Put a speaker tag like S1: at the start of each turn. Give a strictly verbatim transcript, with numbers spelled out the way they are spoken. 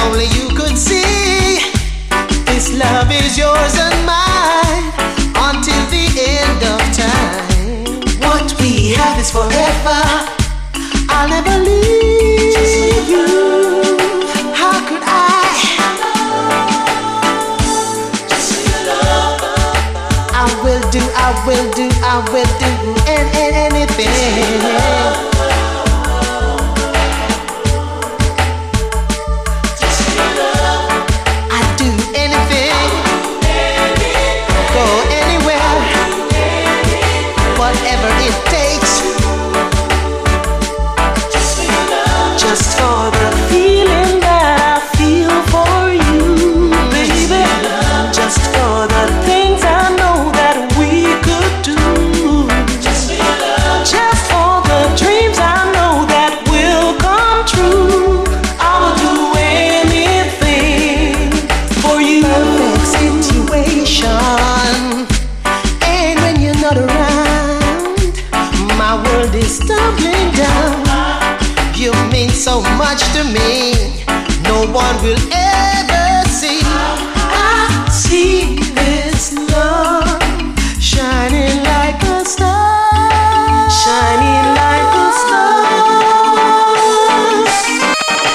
S1: only you could see. This love is yours and mine until the end of time. What we have is forever. I'll never leave you. How could I? I will do, I will do, I will do and, and anything. Whatever it takes, just for the feeling that I feel for you, baby. Just for the things I know that we could do. Just for the dreams I know that will come true. I will do anything for you. Perfect situation, and when you're not around, my world is tumbling down. You mean so much to me. No one will ever